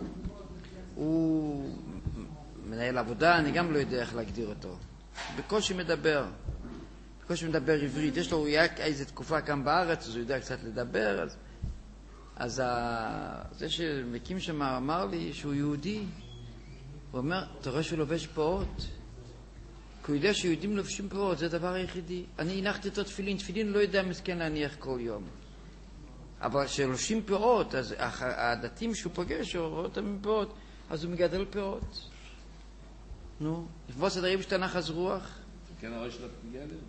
הוא מנהל עבודה, אני גם לא יודע איך להגדיר אותו. בקושי מדבר. בקושי מדבר עברית. יש לו, הוא היה איזו תקופה כאן בארץ, אז הוא יודע קצת לדבר. אז, אז ה... זה שמקים שם אמר לי שהוא יהודי. הוא אומר, אתה רואה שהוא לובש פאות? כי הוא יודע שיהודים לובשים פאות, זה הדבר היחידי. אני הנחתי אותו תפילין, תפילין לא יודע מסכן להניח כל יום. אבל כשלובשים פאות, אז הדתיים שהוא פוגש, הוא רואה אותם עם פאות, אז הוא מגדל פאות. נו, לפבוס את הריב שתנח אז רוח. כן, הראש שלך תגיע לי.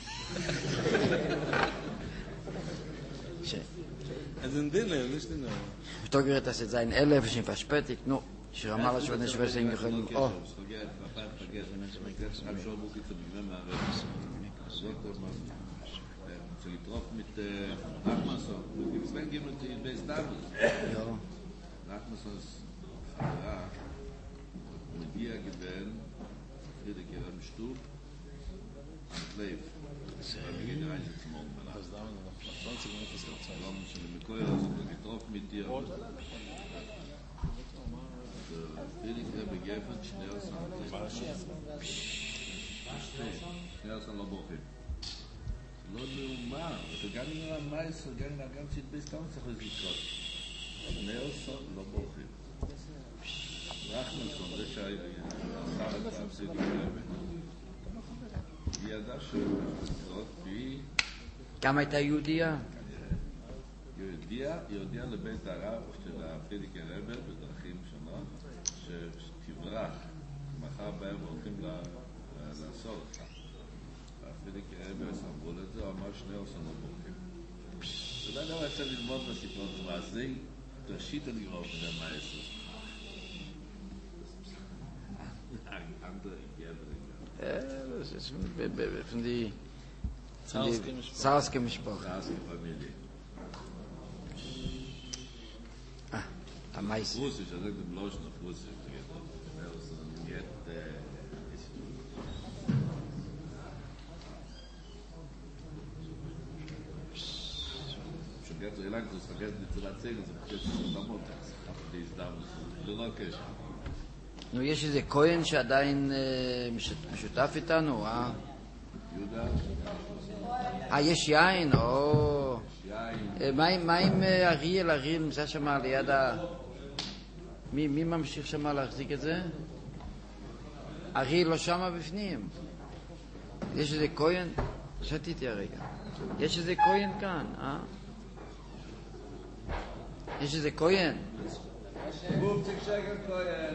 Also in Dille, nicht in der... Ich habe gehört, dass es ein Elf ist in Verspätung. No, ich habe mal schon, wenn ich weiß, ich kann... Oh. zu getroffen mit Nachmasson. Gibt es wenn jemand in Beistabel? Ja. Nachmasson ist ja mit dir gewählt, Friedrich hier am Stub, am Leib. Wir gehen rein zum Morgen. Das dauert noch zwanzig Minuten bis zur Zeit. Wir haben schon mit Koyer getroffen mit dir. Friedrich hier begegnet, schnell schnell san Lobochim. לא נאומה, וגם אם המייס, גם אם שהתבייס כמה צריך לזכות. נאוסון לא בורחים. רחמנסון, זה שהשר את הפסיד בלבן. היא ידעה שזאת, והיא... כמה הייתה יהודיה? יהודיה, יהודיה לבית הרב של הפרידיקי רבר בדרכים שונות, שתברח, מחר בערב הולכים לעשות אותה. אפילו כרבס אמרו לזה, הוא אמר שני עושים לבוכים. אתה יודע, לא רצה ללמוד מהסיפור מעשי, תרשית אני רואה בני המעשר. אנדר גבר. Das ist von die Zarske Mischproche. Zarske Familie. Ah, am meisten. Russisch, er sagt im Lauschen auf Russisch. Er ist ein Jett, so lange, das vergessen nicht zu erzählen, das ist schon damals, die ist damals, das ist לא קשר. נו, יש איזה כהן שעדיין משותף איתנו, אה? יהודה. אה, יש יין, או... יין. מה עם אריאל? אריאל נמצא שם ליד ה... מי ממשיך שם להחזיק את זה? אריאל לא שם בפנים. יש איזה כהן? שתיתי הרגע. יש איזה כהן כאן, אה? יש איזה כהן? פופציק שקל כהן.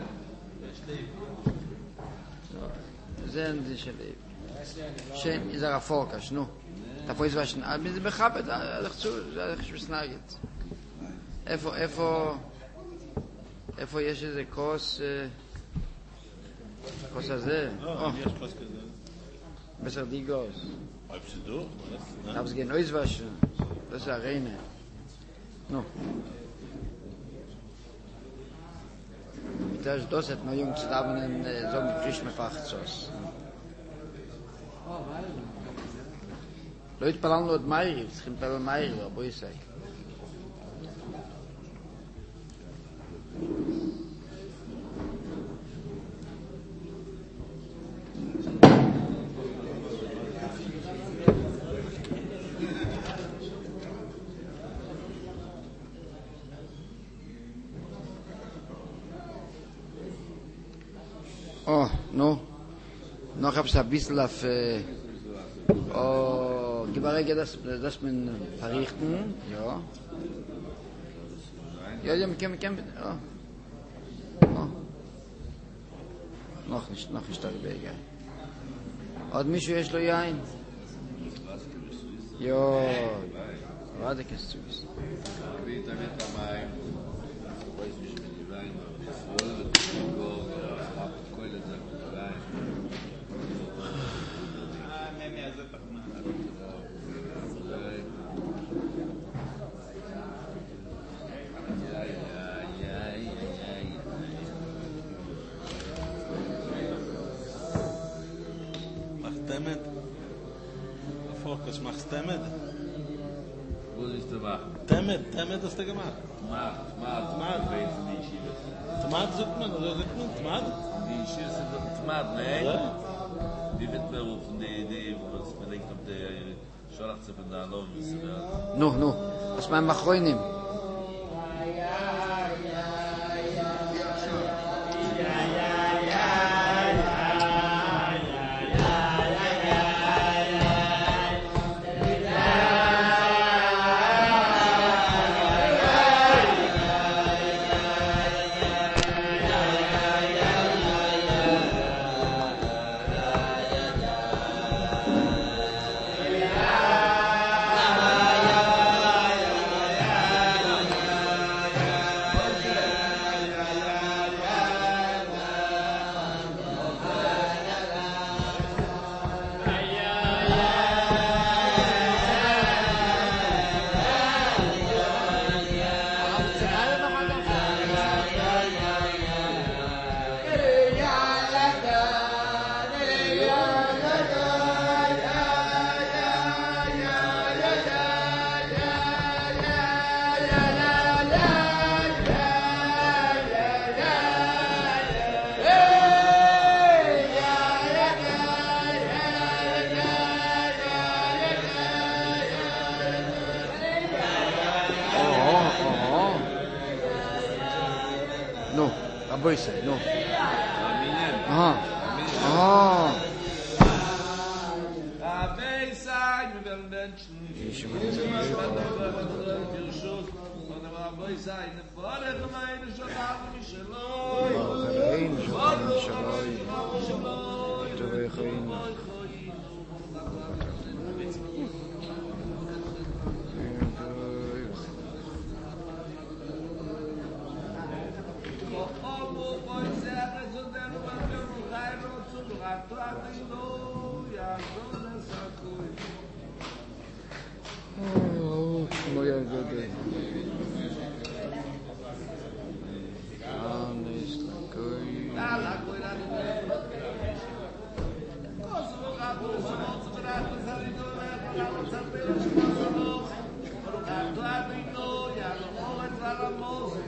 זה אין של ליב. זה רפורקש, נו. תפוי זה בשנה. זה מחפת, זה חשוב סנגת. איפה, איפה, איפה יש איזה כוס, כוס הזה? לא, יש כוס כזה. בסדר דיגוס. Absolut. Aber es gehen auswaschen. Das ist eine Reine. No. Das ist das, hat man jung zu haben, so mit frisch mit Fachzos. Leute palan nur Meiri, es gibt aber Meiri, aber ich sage. Oh, no. Noch hab's ein bisschen auf... Äh, oh, gib mal Rege, das, das mit verrichten. Ja. Ja, ja, wir können, wir können... Oh. Oh. Noch nicht, noch nicht darüber, egal. עוד מישהו יש לו יין? יו, וואדה כסוס. הביא את המת המים, רויס בשביל יין, ורוד ותגור, ורחב את כל את זה, ויין. אה, ממי הזה תחמן. Temmed? Fokus, machst Temmed? Wo ist der Wachen? Temmed, Temmed hast du gemacht. Tmad, Tmad, Tmad, wer ist die Yeshiva? Tmad sagt man, oder sagt man Tmad? Die Yeshiva sind doch Tmad, ne? Ja. Die wird mir rufen, die, die, was man denkt, ob der Scholachze von der Alon ist. נו, נו, אז מה הם אחרונים? Boise, no. Aha. Aha. A Beisai, wir werden Menschen. Ich will dir Schuss. Und aber Beisai, ne Vorder meine schon haben mich schon. Rein schon schon. Du rein. Oh, moja gode. Ah, nicht koi. Da la coisa do Nossa, o gato, o nosso braço, o salido, o sapelo, o gato, a noia, o entrar a moça.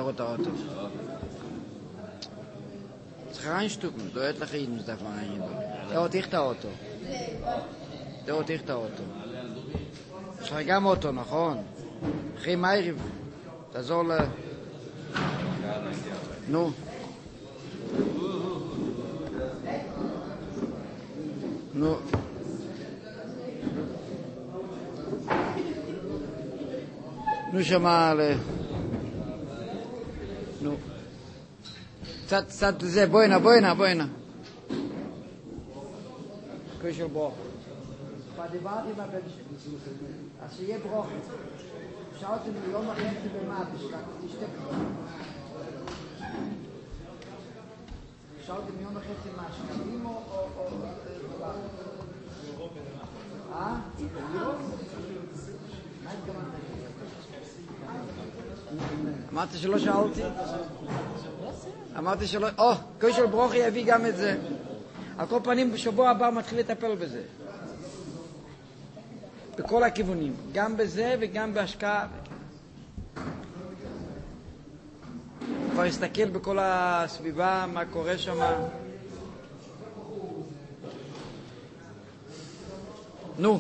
fahre das Auto. Es ist reinstucken, du hörst nach Ihnen, das darf man rein. Der hat ich das Auto. Der hat ich das Auto. יש לך גם אוטו, נכון? אחי מאיריב, תעזור ל... נו. נו. נו שמה ל... נו. קצת, קצת זה, בואי נא, בואי נא, בואי נא. קשר בו. כבר דיברתי עם הבן שלי. אז שיהיה ברוכת. שאלתי מיום וחצי במה, תשתה כבר. שאלתי מיום וחצי מה, שקלים או... אה? מה התכוונת? אמרתי שלא שאלתי? אמרתי שלא... או, קשר ברוכי יביא גם את זה. על כל פנים בשבוע הבא מתחיל לטפל בזה. בכל הכיוונים, גם בזה וגם בהשקעה. כבר הסתכל בכל הסביבה, מה קורה שם. נו.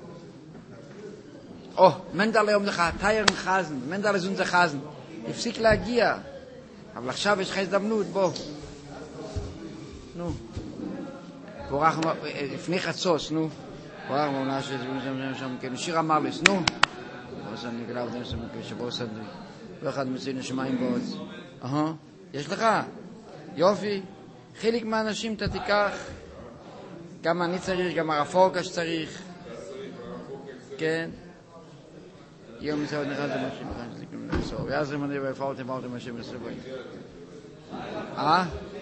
או, מנדל היום לך, טיירן חזן, מנדל זון זה חזן. הפסיק להגיע. אבל עכשיו יש לך הזדמנות, בוא. נו. פורח לפני חצוס, נו. פורח מעונה שם, כן, שיר המלס, נו. אז אני גלב דם שם, שבו סדרי. ואחד מציין השמיים בעוד. אהה, יש לך? יופי. חלק מהאנשים אתה תיקח. גם אני צריך, גם הרפורקה שצריך. כן. יום מצוות נחז למשהו, נחז ליקום לעשור. ואז רמני והפרתם, פרתם השם לסבויים. אה?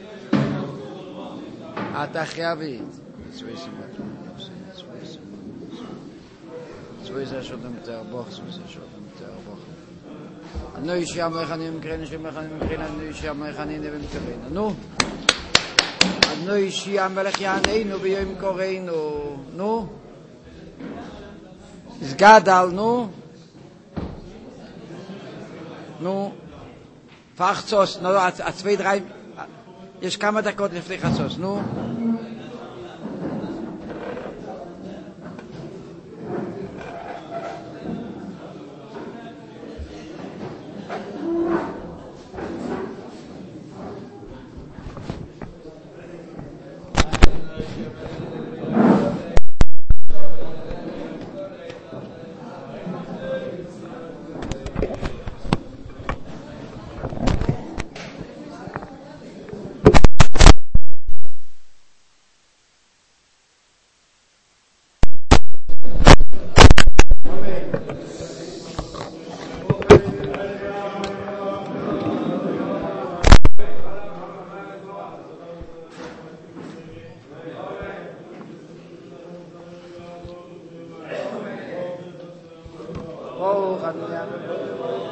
אתה חייבית. צווי סמבת. צווי זה השודם תרבוך, צווי זה השודם תרבוך. אנו אישי המחנים מקרן, אישי המחנים מקרן, אנו אישי המחנים נבן קרן. נו. אנו אישי המלך יעננו ביום קוראינו. נו. סגדל, נו. נו. פחצוס, נו, הצווי דרי... יש כמה דקות לפני חצוס, נו. Oh,